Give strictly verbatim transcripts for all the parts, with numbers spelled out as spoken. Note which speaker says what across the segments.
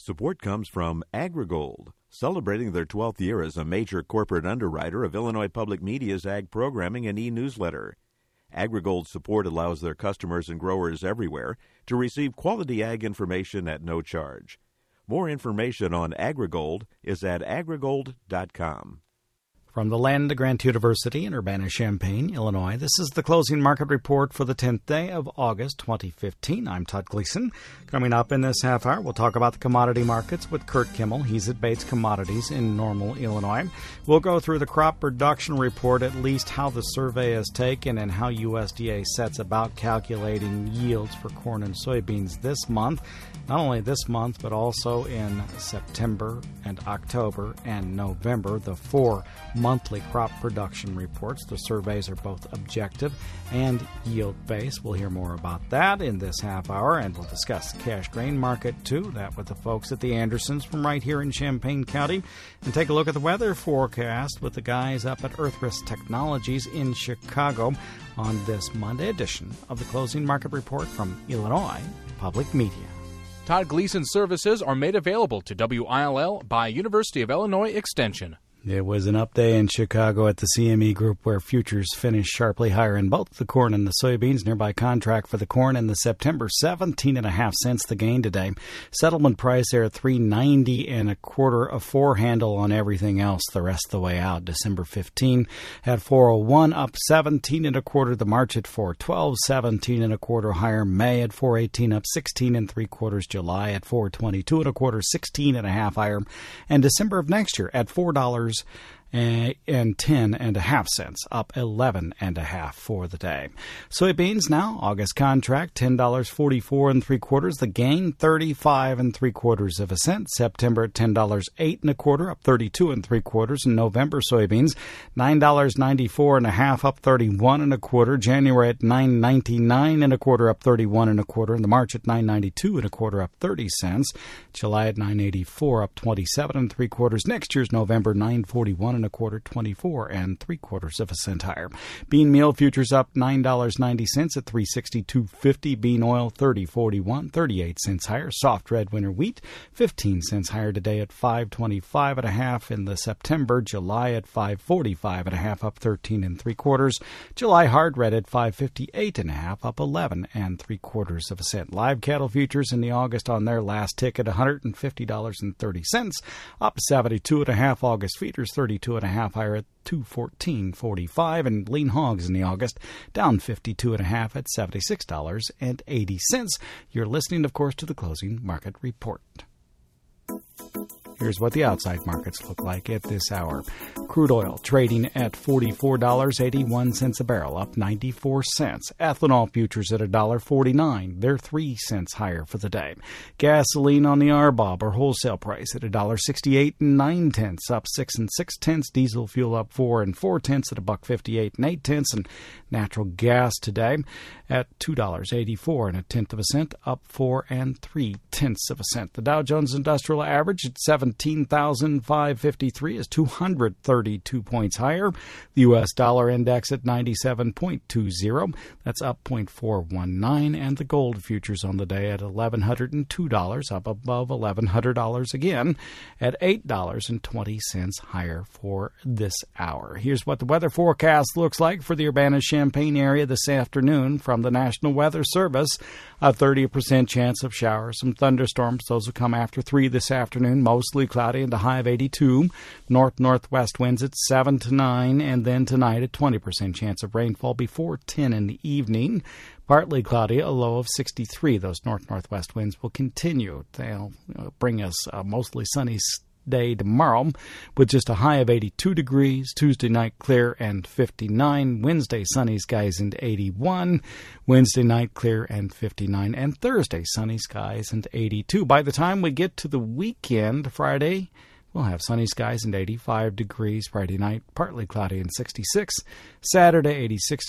Speaker 1: Support comes from AgriGold, celebrating their twelfth year as a major corporate underwriter of Illinois Public Media's ag programming and e-newsletter. AgriGold's support allows their customers and growers everywhere to receive quality ag information at no charge. More information on AgriGold is at agrigold dot com.
Speaker 2: From the land of Grant University in Urbana-Champaign, Illinois, this is the closing market report for the tenth day of August twenty fifteen. I'm Todd Gleason. Coming up in this half hour, we'll talk about the commodity markets with Kurt Kimmel. He's at Bates Commodities in Normal, Illinois. We'll go through the crop production report, at least how the survey is taken and how U S D A sets about calculating yields for corn and soybeans this month. Not only this month, but also in September and October and November, the four monthly crop production reports. The surveys are both objective and yield-based. We'll hear more about that in this half hour, and we'll discuss the cash grain market, too, that with the folks at the Andersons from right here in Champaign County, and take a look at the weather forecast with the guys up at Earth Risk Technologies in Chicago on this Monday edition of the Closing Market Report from Illinois Public Media.
Speaker 3: Todd Gleason services are made available to W I L L by University of Illinois Extension.
Speaker 2: It was an up day in Chicago at the C M E Group where futures finished sharply higher in both the corn and the soybeans. Nearby contract for the corn in the September, seventeen and a half cents the gain today. Settlement price there at three ninety and a quarter, a four handle on everything else the rest of the way out. December fifteen at four oh one, up seventeen and a quarter. The March at four twelve, seventeen and a quarter higher. May at four eighteen, up sixteen and three quarters. July at four twenty-two and a quarter, sixteen and a half higher. And December of next year at four dollars and ten and a half cents, up eleven and a half for the day. Soybeans now, August contract, ten dollars forty-four and three quarters. The gain, thirty-five and three quarters of a cent. September at ten dollars eight and a quarter, up thirty-two and three quarters. And November soybeans, nine dollars ninety-four and a half, up thirty-one and a quarter. January at nine ninety-nine and a quarter, up thirty-one and a quarter. And the March at nine ninety-two and a quarter, up thirty cents. July at nine eighty-four, up twenty-seven and three quarters. Next year's November, nine forty-one and a quarter, twenty-four and three quarters of a cent higher. Bean meal futures up nine dollars and ninety cents at three sixty-two fifty. Bean oil thirty forty-one, thirty-eight cents higher. Soft red winter wheat fifteen cents higher today at five twenty-five and a half in the September. July at five forty-five and a half, up thirteen and three quarters. July hard red at five fifty-eight and a half, up eleven and three quarters of a cent. Live cattle futures in the August on their last tick at one hundred fifty dollars and thirty cents, up seventy-two and a half. August feeders thirty-two and a half higher at two fourteen forty-five, and lean hogs in the August down fifty-two and a half at seventy-six dollars and eighty cents. You're listening, of course, to the Closing Market Report. Here's what the outside markets look like at this hour. Crude oil trading at forty-four dollars and eighty-one cents a barrel, up ninety-four cents. Ethanol futures at one dollar forty-nine. They're three cents higher for the day. Gasoline on the R B O B, or wholesale price, at one dollar sixty-eight and nine tenths, up six and six tenths. Diesel fuel up four and four tenths at a buck fifty-eight and eight tenths. And natural gas today at two dollars eighty-four and a tenth of a cent, up four and three tenths of a cent. The Dow Jones Industrial Average at seventeen thousand five hundred fifty-three is two hundred thirty-two points higher. The U S dollar index at ninety-seven point two zero. That's up zero point four one nine. And the gold futures on the day at one thousand one hundred two dollars, up above one thousand one hundred dollars again at eight dollars and twenty cents higher for this hour. Here's what the weather forecast looks like for the Urbana-Champaign area this afternoon from the National Weather Service. A thirty percent chance of showers, some thunderstorms. Those will come after three this afternoon, mostly cloudy and a high of eighty-two. North-northwest winds at seven to nine, and then tonight a twenty percent chance of rainfall before ten in the evening. Partly cloudy, a low of sixty-three. Those north-northwest winds will continue. They'll bring us a mostly sunny day tomorrow with just a high of eighty-two degrees. Tuesday night clear and fifty-nine. Wednesday sunny skies and eighty-one. Wednesday night clear and fifty-nine. And Thursday sunny skies and eighty-two. By the time we get to the weekend, Friday, we'll have sunny skies and eighty-five degrees. Friday night, partly cloudy and sixty-six. Saturday, eighty-six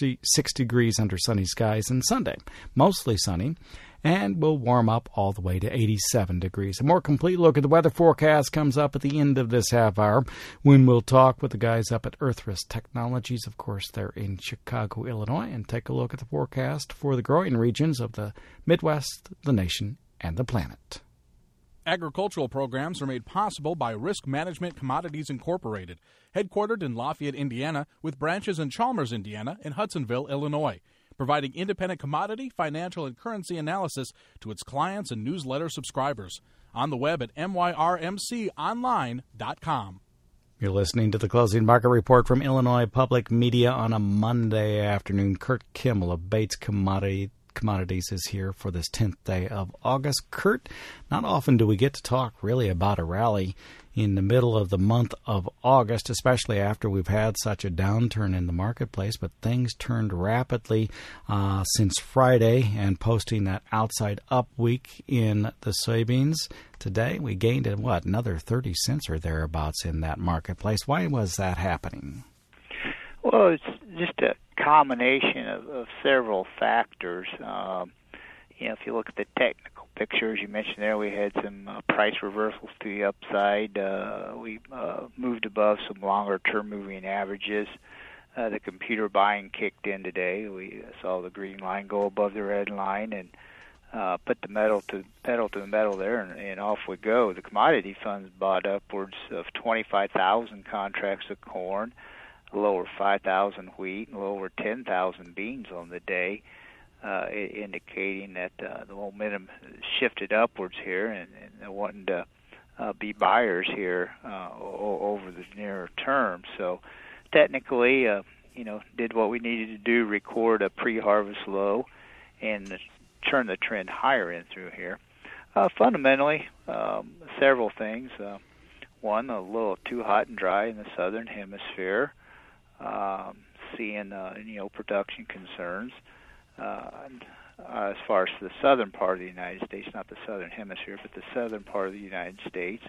Speaker 2: degrees under sunny skies. And Sunday, mostly sunny, and will warm up all the way to eighty-seven degrees. A more complete look at the weather forecast comes up at the end of this half hour when we'll talk with the guys up at Earth Risk Technologies. Of course, they're in Chicago, Illinois, and take a look at the forecast for the growing regions of the Midwest, the nation, and the planet.
Speaker 3: Agricultural programs are made possible by Risk Management Commodities Incorporated, headquartered in Lafayette, Indiana, with branches in Chalmers, Indiana, and Hudsonville, Illinois, providing independent commodity, financial, and currency analysis to its clients and newsletter subscribers. On the web at M Y R M C online dot com.
Speaker 2: You're listening to the Closing Market Report from Illinois Public Media on a Monday afternoon. Kurt Kimmel of Bates Commodity Commodities is here for this tenth day of August. Kurt, not often do we get to talk really about a rally in the middle of the month of August, especially after we've had such a downturn in the marketplace, but things turned rapidly uh, since Friday and posting that outside up week in the soybeans. Today we gained, what, another thirty cents or thereabouts in that marketplace. Why was that happening?
Speaker 4: Well, it's just a combination of, of several factors. Um, you know, if you look at the technical picture, as you mentioned there, we had some uh, price reversals to the upside. Uh, we uh, moved above some longer-term moving averages. Uh, the computer buying kicked in today. We saw the green line go above the red line and uh, put the metal to pedal to the metal there, and, and off we go. The commodity funds bought upwards of twenty-five thousand contracts of corn, a little over five thousand wheat, and a little over ten thousand beans on the day, uh, indicating that uh, the momentum shifted upwards here, and, and they're wanting to uh, be buyers here uh, o- over the nearer term. So technically, uh, you know, did what we needed to do, record a pre-harvest low, and turn the trend higher in through here. Uh, fundamentally, um, several things. Uh, one, a little too hot and dry in the southern hemisphere. Um, seeing, uh, you know, production concerns uh, and, uh, as far as the southern part of the United States, not the southern hemisphere, but the southern part of the United States.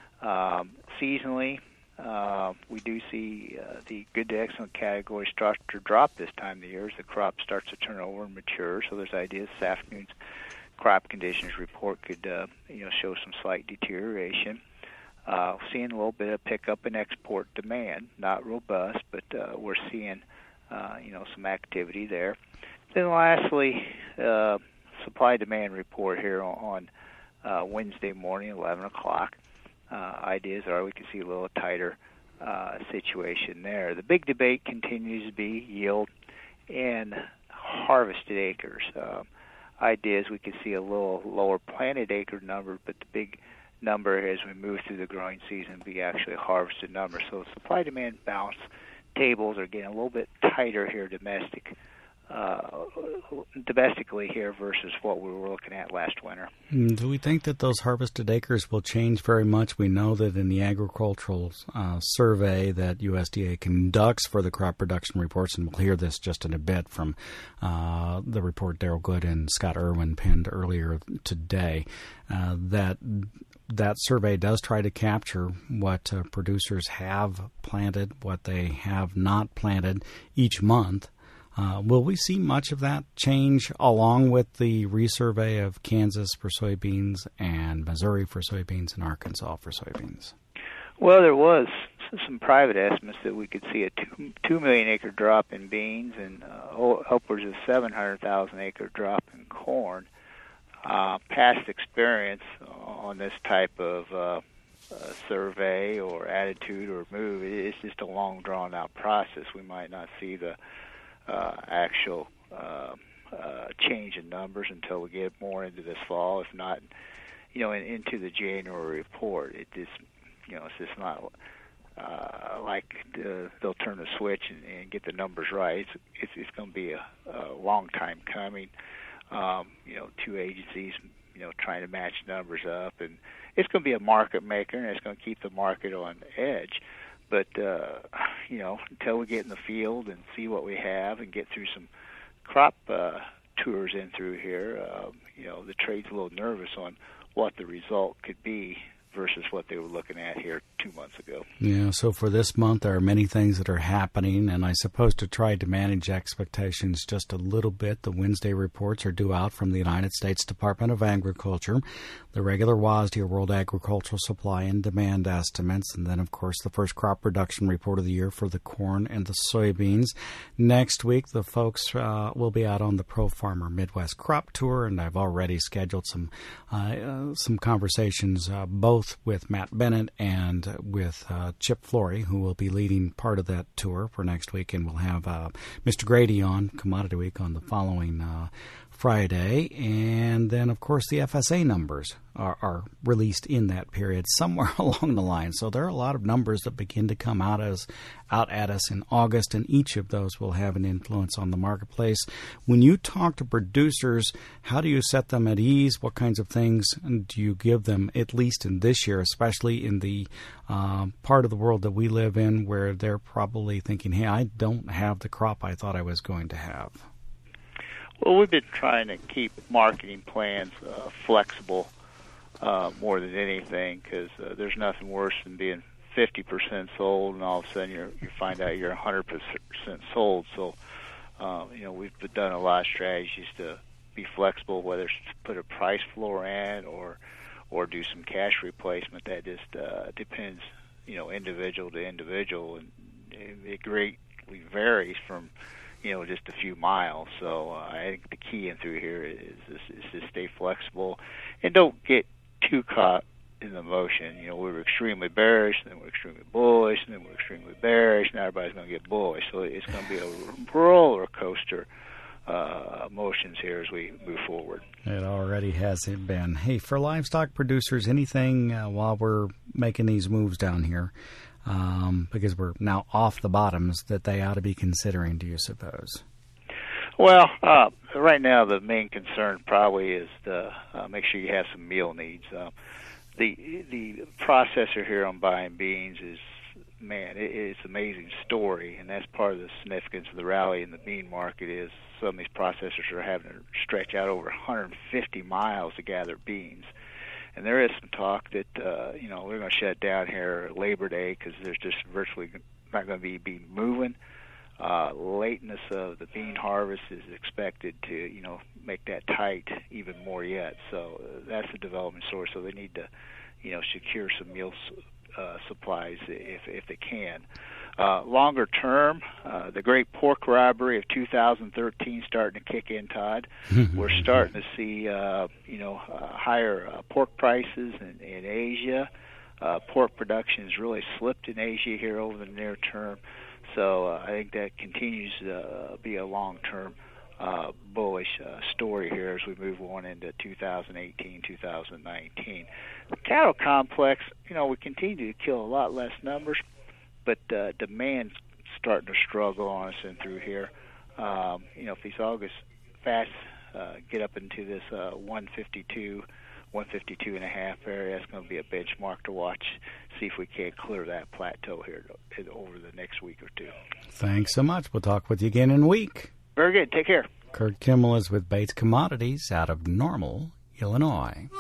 Speaker 4: Um, seasonally, uh, we do see uh, the good to excellent category start to drop this time of the year as the crop starts to turn over and mature. So there's ideas this afternoon's crop conditions report could, uh, you know, show some slight deterioration. Uh, seeing a little bit of pickup in export demand, not robust, but uh, we're seeing, uh, you know, some activity there. Then lastly, uh, supply-demand report here on uh, Wednesday morning, eleven o'clock. Uh, ideas are we can see a little tighter uh, situation there. The big debate continues to be yield and harvested acres. Uh, ideas we can see a little lower planted acre number, but the big number as we move through the growing season be actually harvested number. So supply-demand balance tables are getting a little bit tighter here domestic, uh, domestically here versus what we were looking at last winter.
Speaker 2: Do we think that those harvested acres will change very much? We know that in the agricultural uh, survey that U S D A conducts for the crop production reports, and we'll hear this just in a bit from uh, the report Daryl Good and Scott Irwin penned earlier today, uh, that that survey does try to capture what uh, producers have planted, what they have not planted each month. Uh, will we see much of that change along with the resurvey of Kansas for soybeans and Missouri for soybeans and Arkansas for soybeans?
Speaker 4: Well, there was some private estimates that we could see a two, two million acre drop in beans and uh, upwards of seven hundred thousand acre drop in corn. Uh, past experience on this type of uh, uh, survey or attitude or move, it's just a long, drawn-out process. We might not see the uh, actual uh, uh, change in numbers until we get more into this fall, if not, you know, in, into the January report. It just, you know, it's just not uh, like uh, they'll turn a switch and, and get the numbers right. It's, it's, it's going to be a, a long time coming. Um, you know, two agencies, you know, trying to match numbers up, and it's going to be a market maker, and it's going to keep the market on edge. But uh, you know, until we get in the field and see what we have, and get through some crop uh, tours in through here, uh, you know, the trade's a little nervous on what the result could be versus what they were looking at here two months ago.
Speaker 2: Yeah, so for this month, there are many things that are happening, and I suppose to try to manage expectations just a little bit, the Wednesday reports are due out from the United States Department of Agriculture, the regular WASDE, World Agricultural Supply and Demand estimates, and then, of course, the first crop production report of the year for the corn and the soybeans. Next week, the folks uh, will be out on the Pro Farmer Midwest Crop Tour, and I've already scheduled some uh, uh, some conversations uh, both with Matt Bennett and with uh, Chip Flory, who will be leading part of that tour for next week, and we'll have uh, Mister Grady on Commodity Week on the following uh, Friday, and then, of course, the F S A numbers are, are released in that period somewhere along the line. So there are a lot of numbers that begin to come out as out at us in August, and each of those will have an influence on the marketplace. When you talk to producers, how do you set them at ease? What kinds of things do you give them, at least in this year, especially in the uh, part of the world that we live in, where they're probably thinking, hey, I don't have the crop I thought I was going to have?
Speaker 4: Well, we've been trying to keep marketing plans uh, flexible uh, more than anything, because uh, there's nothing worse than being fifty percent sold and all of a sudden you're, you find out you're one hundred percent sold. So, uh, you know, we've done a lot of strategies to be flexible, whether it's to put a price floor in or or do some cash replacement. That just uh, depends, you know, individual to individual, and it greatly varies from, you know, just a few miles. So uh, I think the key in through here is, is, is to stay flexible and don't get too caught in the motion. You know, we were extremely bearish, then we're extremely bullish, and then we're extremely bearish. Now everybody's going to get bullish. So it's going to be a roller coaster uh, emotions here as we move forward.
Speaker 2: It already has it been. Hey, for livestock producers, anything uh, while we're making these moves down here, Um, because we're now off the bottoms, that they ought to be considering, do you suppose?
Speaker 4: Well, uh, right now the main concern probably is to uh, make sure you have some meal needs. Uh, the the processor here on buying beans is, man, it, it's an amazing story, and that's part of the significance of the rally in the bean market is some of these processors are having to stretch out over one hundred fifty miles to gather beans. And there is some talk that, uh, you know, we're going to shut down here Labor Day because there's just virtually not going to be bean moving. Uh, lateness of the bean harvest is expected to, you know, make that tight even more yet. So uh, that's a development source. So they need to, you know, secure some meal uh, supplies if if they can. Uh, longer term, uh, the great pork robbery of two thousand thirteen starting to kick in, Todd. We're starting to see, uh, you know, uh, higher uh, pork prices in, in Asia. Uh, pork production has really slipped in Asia here over the near term. So uh, I think that continues to uh, be a long-term uh, bullish uh, story here as we move on into two thousand eighteen, two thousand nineteen. The cattle complex, you know, we continue to kill a lot less numbers, but uh, demand's starting to struggle on us and through here. Um, you know, if these August fats uh, get up into this uh, one fifty-two, one fifty-two and a half area, that's going to be a benchmark to watch, see if we can't clear that plateau here over the next week or two.
Speaker 2: Thanks so much. We'll talk with you again in a week.
Speaker 4: Very good. Take care.
Speaker 2: Kurt Kimmel is with Bates Commodities out of Normal, Illinois.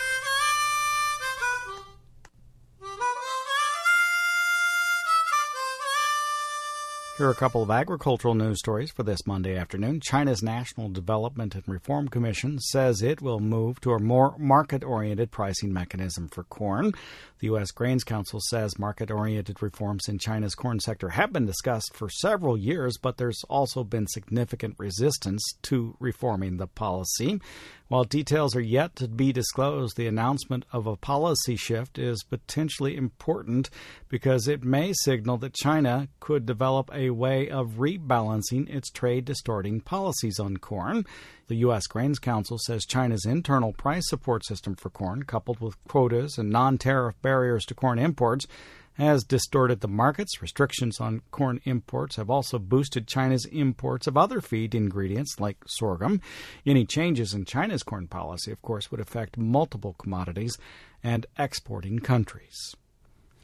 Speaker 2: Here are a couple of agricultural news stories for this Monday afternoon. China's National Development and Reform Commission says it will move to a more market-oriented pricing mechanism for corn. The U S Grains Council says market-oriented reforms in China's corn sector have been discussed for several years, but there's also been significant resistance to reforming the policy. While details are yet to be disclosed, the announcement of a policy shift is potentially important because it may signal that China could develop a way of rebalancing its trade-distorting policies on corn. The U S Grains Council says China's internal price support system for corn, coupled with quotas and non-tariff barriers to corn imports, has distorted the markets. Restrictions on corn imports have also boosted China's imports of other feed ingredients like sorghum. Any changes in China's corn policy, of course, would affect multiple commodities and exporting countries.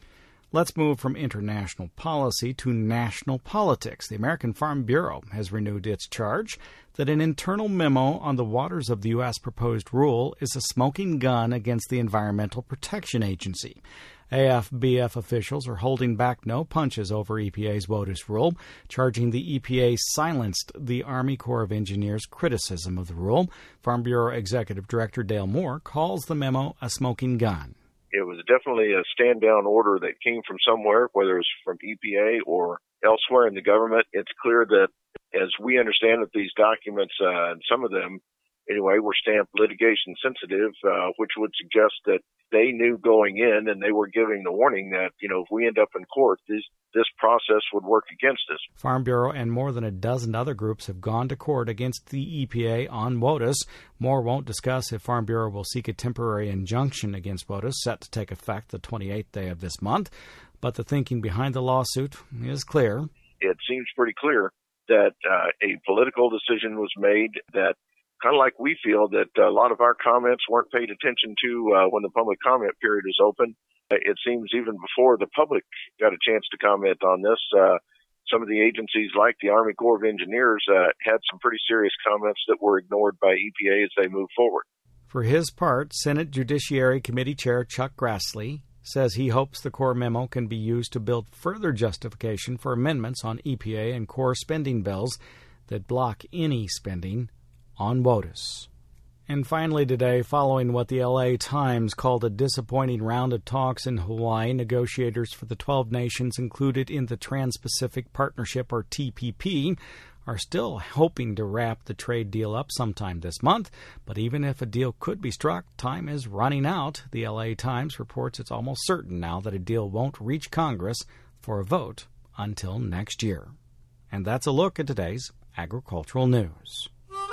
Speaker 2: Let's move from international policy to national politics. The American Farm Bureau has renewed its charge that an internal memo on the waters of the U S proposed rule is a smoking gun against the Environmental Protection Agency. A F B F officials are holding back no punches over E P A's WOTUS rule, charging the E P A silenced the Army Corps of Engineers' criticism of the rule. Farm Bureau Executive Director Dale Moore calls the memo a smoking gun.
Speaker 5: It was definitely a stand-down order that came from somewhere, whether it's from E P A or elsewhere in the government. It's clear that, as we understand that these documents, uh, and some of them, anyway, were stamped litigation sensitive, uh, which would suggest that they knew going in and they were giving the warning that, you know, if we end up in court, this, this process would work against us.
Speaker 2: Farm Bureau and more than a dozen other groups have gone to court against the E P A on WOTUS. Moore won't discuss if Farm Bureau will seek a temporary injunction against WOTUS, set to take effect the twenty-eighth day of this month. But the thinking behind the lawsuit is clear.
Speaker 5: It seems pretty clear that uh, a political decision was made that, kind of like we feel, that a lot of our comments weren't paid attention to uh, when the public comment period is open. It seems even before the public got a chance to comment on this, uh, some of the agencies like the Army Corps of Engineers uh, had some pretty serious comments that were ignored by E P A as they moved forward.
Speaker 2: For his part, Senate Judiciary Committee Chair Chuck Grassley says he hopes the Corps memo can be used to build further justification for amendments on E P A and Corps spending bills that block any spending on WOTUS. And finally today, following what the L A Times called a disappointing round of talks in Hawaii, negotiators for the twelve nations included in the Trans-Pacific Partnership, or T P P, are still hoping to wrap the trade deal up sometime this month. But even if a deal could be struck, time is running out. The L A Times reports it's almost certain now that a deal won't reach Congress for a vote until next year. And that's a look at today's agricultural news.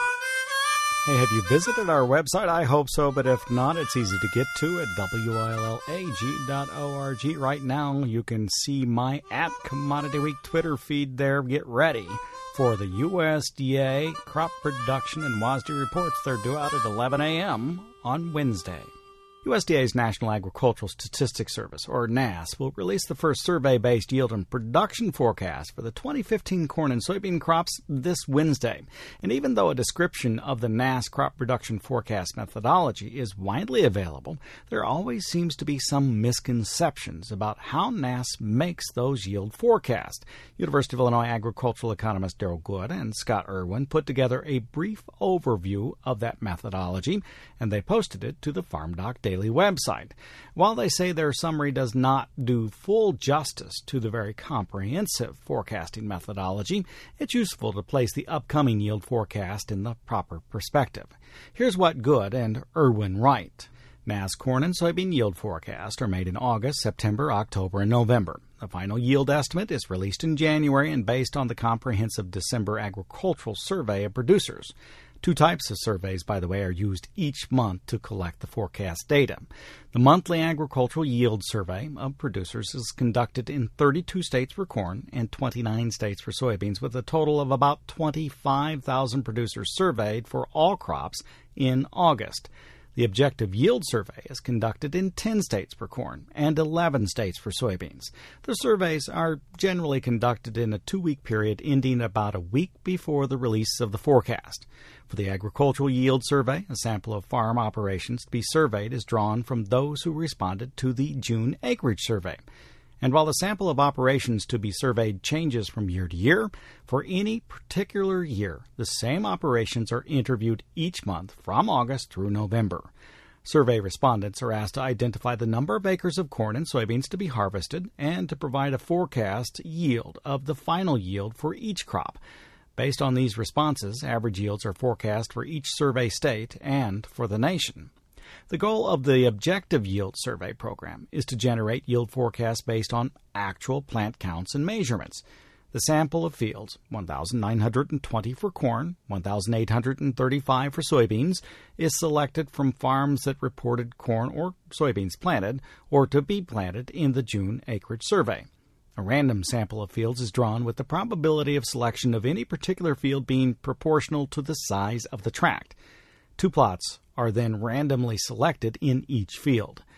Speaker 2: Hey, have you visited our website? I hope so, but if not, it's easy to get to at W I L L A G dot org. Right now, you can see my at Commodity Week Twitter feed there. Get ready for the U S D A crop production and W A S D reports. They're due out at eleven a.m. on Wednesday. U S D A's National Agricultural Statistics Service, or N A S, will release the first survey-based yield and production forecast for the twenty fifteen corn and soybean crops this Wednesday. And even though a description of the N A S crop production forecast methodology is widely available, there always seems to be some misconceptions about how N A S makes those yield forecasts. University of Illinois agricultural economist Daryl Good and Scott Irwin put together a brief overview of that methodology, and they posted it to the FarmDoc Daily website. While they say their summary does not do full justice to the very comprehensive forecasting methodology, it's useful to place the upcoming yield forecast in the proper perspective. Here's what Good and Irwin write. N A S corn and soybean yield forecasts are made in August, September, October, and November. The final yield estimate is released in January and based on the comprehensive December agricultural survey of producers. Two types of surveys, by the way, are used each month to collect the forecast data. The monthly agricultural yield survey of producers is conducted in thirty-two states for corn and twenty-nine states for soybeans, with a total of about twenty-five thousand producers surveyed for all crops in August. The objective yield survey is conducted in ten states for corn and eleven states for soybeans. The surveys are generally conducted in a two-week period ending about a week before the release of the forecast. For the agricultural yield survey, a sample of farm operations to be surveyed is drawn from those who responded to the June acreage survey. And while the sample of operations to be surveyed changes from year to year, for any particular year, the same operations are interviewed each month from August through November. Survey respondents are asked to identify the number of acres of corn and soybeans to be harvested and to provide a forecast yield of the final yield for each crop. Based on these responses, average yields are forecast for each survey state and for the nation. The goal of the Objective Yield Survey program is to generate yield forecasts based on actual plant counts and measurements. The sample of fields, one thousand nine hundred twenty for corn, one thousand eight hundred thirty-five for soybeans, is selected from farms that reported corn or soybeans planted or to be planted in the June acreage survey. A random sample of fields is drawn with the probability of selection of any particular field being proportional to the size of the tract. Two plots are then randomly selected in each field.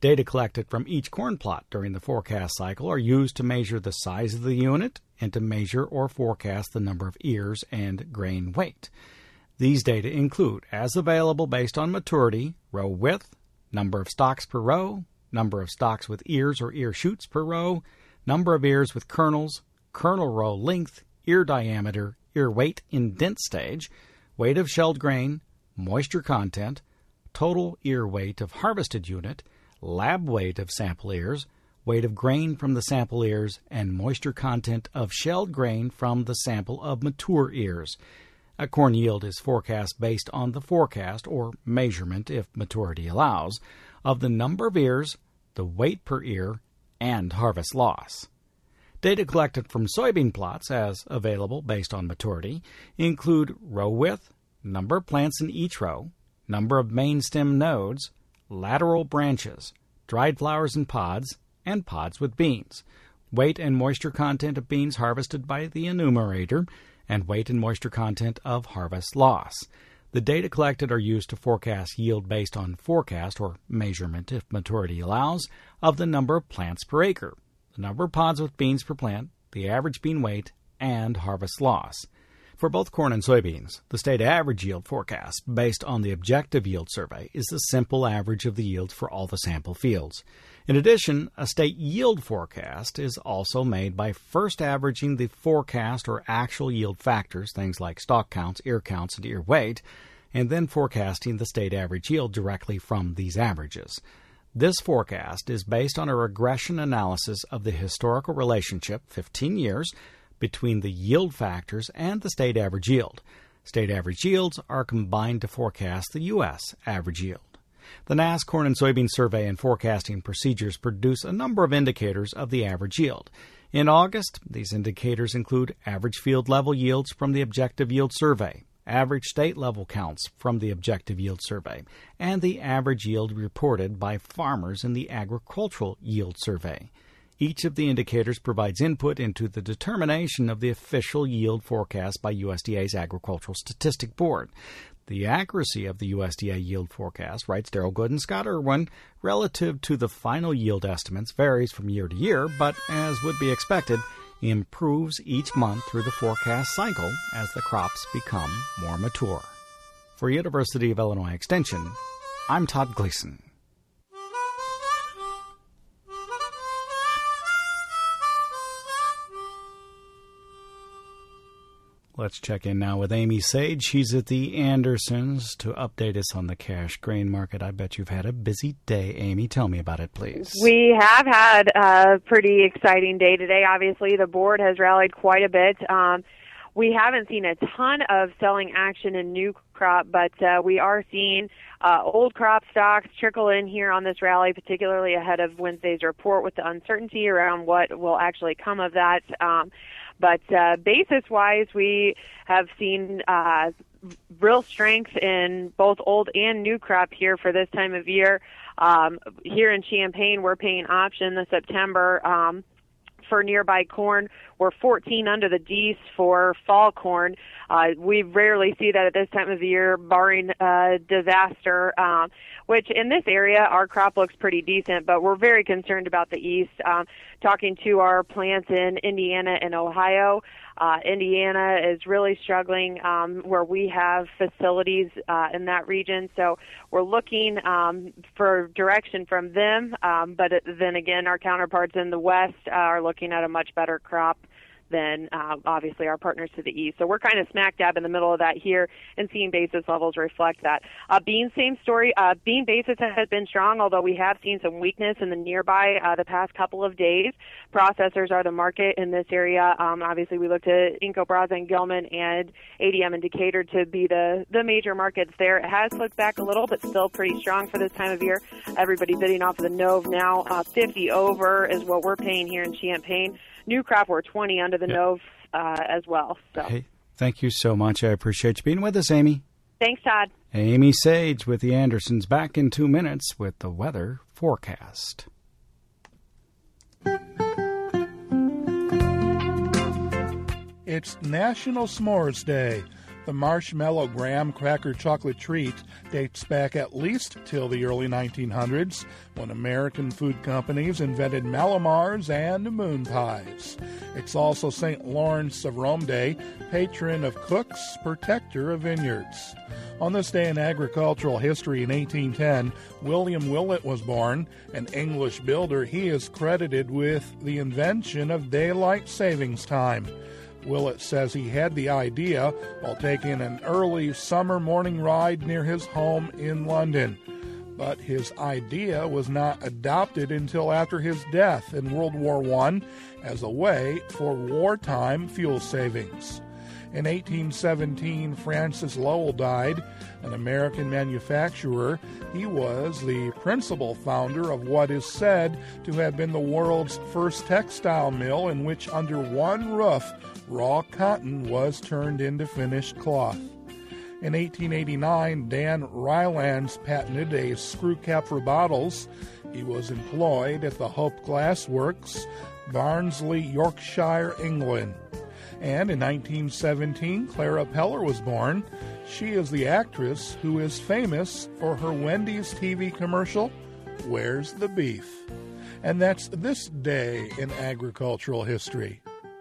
Speaker 2: Data collected from each corn plot during the forecast cycle are used to measure the size of the unit and to measure or forecast the number of ears and grain weight. These data include, as available based on maturity, row width, number of stalks per row, number of stalks with ears or ear shoots per row, number of ears with kernels, kernel row length, ear diameter, ear weight in dent stage, weight of shelled grain, moisture content, total ear weight of harvested unit, lab weight of sample ears, weight of grain from the sample ears, and moisture content of shelled grain from the sample of mature ears. A corn yield is forecast based on the forecast, or measurement if maturity allows, of the number of ears, the weight per ear, and harvest loss. Data collected from soybean plots, as available based on maturity, include row width, number of plants in each row, number of main stem nodes, lateral branches, dried flowers and pods, and pods with beans, weight and moisture content of beans harvested by the enumerator, and weight and moisture content of harvest loss. The data collected are used to forecast yield based on forecast, or measurement if maturity allows, of the number of plants per acre, the number of pods with beans per plant, the average bean weight, and harvest loss. For both corn and soybeans, the state average yield forecast, based on the objective yield survey, is the simple average of the yields for all the sample fields. In addition, a state yield forecast is also made by first averaging the forecast or actual yield factors, things like stalk counts, ear counts, and ear weight, and then forecasting the state average yield directly from these averages. This forecast is based on a regression analysis of the historical relationship, fifteen years, between the yield factors and the state average yield. State average yields are combined to forecast the U S average yield. The N A S Corn and Soybean Survey and Forecasting Procedures produce a number of indicators of the average yield. In August, these indicators include average field level yields from the Objective Yield Survey, average state level counts from the Objective Yield Survey, and the average yield reported by farmers in the Agricultural Yield Survey. Each of the indicators provides input into the determination of the official yield forecast by U S D A's Agricultural Statistic Board. The accuracy of the U S D A yield forecast, writes Daryl Good and Scott Irwin, relative to the final yield estimates varies from year to year, but, as would be expected, improves each month through the forecast cycle as the crops become more mature. For University of Illinois Extension, I'm Todd Gleason. Let's check in now with Amy Sage. She's at the Andersons to update us on the cash grain market. I bet you've had a busy day, Amy. Tell me about it, please.
Speaker 6: We have had a pretty exciting day today. Obviously, the board has rallied quite a bit. Um, we haven't seen a ton of selling action in new crop, but uh, we are seeing uh, old crop stocks trickle in here on this rally, particularly ahead of Wednesday's report with the uncertainty around what will actually come of that. Um, But uh, basis-wise, we have seen uh, real strength in both old and new crop here for this time of year. Um, here in Champaign, we're paying option this September um, for nearby corn. We're fourteen under the D's for fall corn. Uh, we rarely see that at this time of the year, barring uh, disaster, um, which in this area, our crop looks pretty decent, but we're very concerned about the East. Um, talking to our plants in Indiana and Ohio, uh, Indiana is really struggling um, where we have facilities uh, in that region. So we're looking um, for direction from them, um, but then again, our counterparts in the West uh, are looking at a much better crop than uh, obviously our partners to the east. So we're kind of smack dab in the middle of that here and seeing basis levels reflect that. Uh, bean, same story. Uh, bean basis has been strong, although we have seen some weakness in the nearby uh, the past couple of days. Processors are the market in this area. Um, obviously, we looked at Inco, Brazza, and Gilman and A D M and Decatur to be the, the major markets there. It has slipped back a little, but still pretty strong for this time of year. Everybody bidding off of the Nove now. Uh, fifty over is what we're paying here in Champaign. New crop, we're twenty under the yep. Nove uh, as well. So.
Speaker 2: Hey, thank you so much. I appreciate you being with us, Amy.
Speaker 6: Thanks, Todd.
Speaker 2: Amy Sage with the Andersons, back in two minutes with the weather forecast.
Speaker 7: It's National S'mores Day. The marshmallow graham cracker chocolate treat dates back at least till the early nineteen hundreds, when American food companies invented Mallomars and moon pies. It's also Saint Lawrence of Rome Day, patron of cooks, protector of vineyards. On this day in agricultural history in eighteen ten, William Willett was born. An English builder, he is credited with the invention of daylight savings time. Willett says he had the idea while taking an early summer morning ride near his home in London. But his idea was not adopted until after his death in World War One as a way for wartime fuel savings. In eighteen seventeen, Francis Lowell died, an American manufacturer. He was the principal founder of what is said to have been the world's first textile mill in which under one roof raw cotton was turned into finished cloth. In eighteen eighty-nine, Dan Rylands patented a screw cap for bottles. He was employed at the Hope Glass Works, Barnsley, Yorkshire, England. And in nineteen seventeen, Clara Peller was born. She is the actress who is famous for her Wendy's T V commercial, Where's the Beef? And that's this day in agricultural history.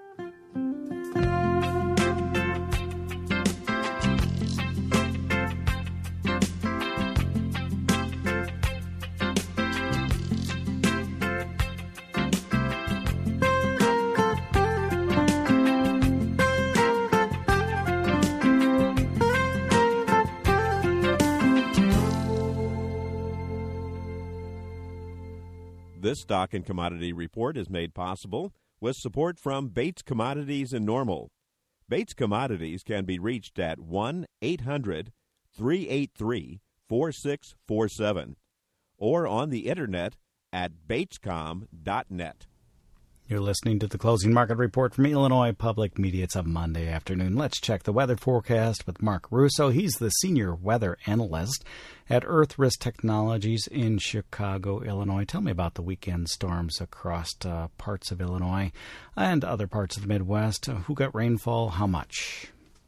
Speaker 1: This stock and commodity report is made possible with support from Bates Commodities in Normal. Bates Commodities can be reached at one eight hundred three eight three four six four seven or on the internet at batescom dot net.
Speaker 2: You're listening to the Closing Market Report from Illinois Public Media. It's a Monday afternoon. Let's check the weather forecast with Mark Russo. He's the Senior Weather Analyst at Earth Risk Technologies in Chicago, Illinois. Tell me about the weekend storms across uh, parts of Illinois and other parts of the Midwest. Uh, who got rainfall? How much?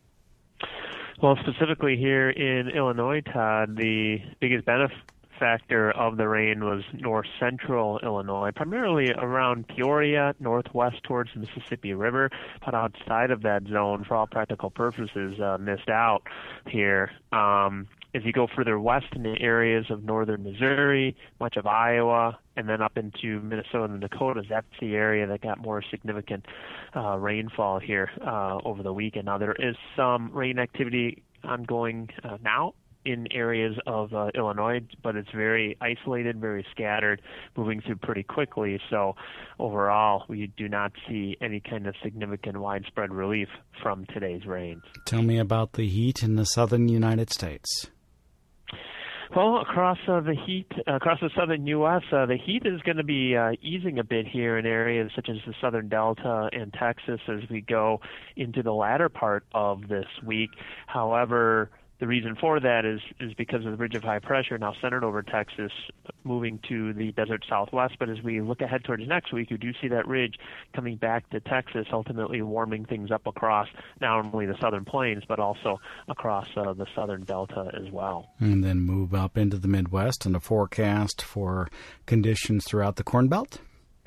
Speaker 8: Well, specifically here in Illinois, Todd, the biggest benefit factor of the rain was north central Illinois, primarily around Peoria, northwest towards the Mississippi River, but outside of that zone, for all practical purposes, uh, missed out here. Um, as you go further west in the areas of northern Missouri, much of Iowa, and then up into Minnesota and the Dakotas, that's the area that got more significant uh, rainfall here uh, over the weekend. Now, there is some rain activity ongoing uh, now in areas of uh, Illinois, but it's very isolated, very scattered, moving through pretty quickly. So overall, we do not see any kind of significant widespread relief from today's rains.
Speaker 2: Tell me about the heat in the southern United States.
Speaker 8: Well, across uh, the heat, uh, across the southern U S, uh, the heat is going to be uh, easing a bit here in areas such as the southern Delta and Texas as we go into the latter part of this week. However, the reason for that is, is because of the ridge of high pressure now centered over Texas, moving to the desert southwest. But as we look ahead towards next week, you do see that ridge coming back to Texas, ultimately warming things up across not only the southern plains, but also across uh, the southern delta as well.
Speaker 2: And then move up into the Midwest and a forecast for conditions throughout the Corn Belt?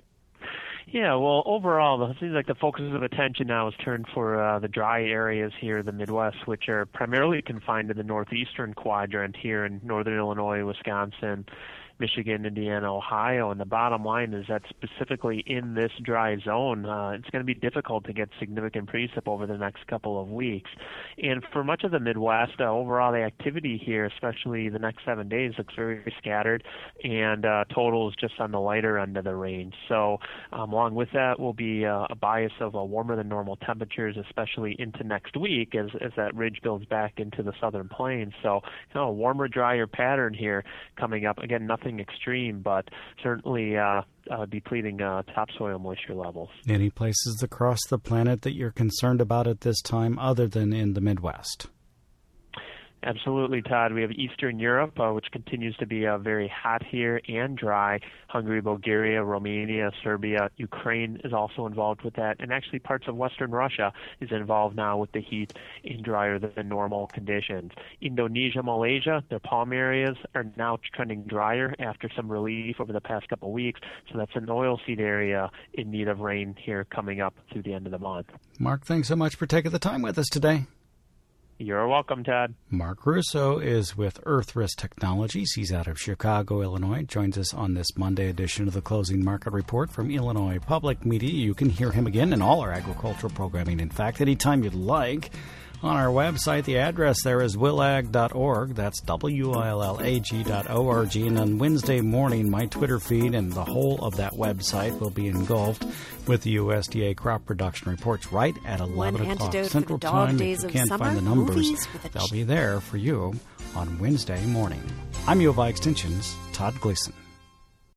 Speaker 8: Yeah, well, overall, it seems like the focus of attention now is turned for uh, the dry areas here in the Midwest, which are primarily confined to the northeastern quadrant here in northern Illinois, Wisconsin, Michigan, Indiana, Ohio. And the bottom line is that specifically in this dry zone, uh, it's going to be difficult to get significant precip over the next couple of weeks. And for much of the Midwest, uh, overall, the activity here, especially the next seven days, looks very, very scattered, and uh, totals just on the lighter end of the range. So um, along with that will be uh, a bias of uh, warmer than normal temperatures, especially into next week as, as that ridge builds back into the southern plains. So you know, a warmer, drier pattern here coming up. Again, nothing extreme, but certainly uh, uh, depleting uh, topsoil moisture levels.
Speaker 2: Any places across the planet that you're concerned about at this time other than in the Midwest?
Speaker 8: Absolutely, Todd. We have Eastern Europe, uh, which continues to be uh, very hot here and dry. Hungary, Bulgaria, Romania, Serbia, Ukraine is also involved with that. And actually parts of Western Russia is involved now with the heat in drier than normal conditions. Indonesia, Malaysia, their palm areas are now trending drier after some relief over the past couple of weeks. So that's an oilseed area in need of rain here coming up through the end of the month.
Speaker 2: Mark, thanks so much for taking the time with us today.
Speaker 8: You're welcome, Todd.
Speaker 2: Mark Russo is with Earth Risk Technologies. He's out of Chicago, Illinois. Joins us on this Monday edition of the Closing Market Report from Illinois Public Media. You can hear him again in all our agricultural programming, in fact, anytime you'd like. On our website, the address there is willag dot org. That's W I L L A G dot O R G. And on Wednesday morning, my Twitter feed and the whole of that website will be engulfed with the U S D A crop production reports right at eleven o'clock Central Time. If you can't find the numbers, they'll be there for you on Wednesday morning. I'm U of I Extension's Todd Gleason.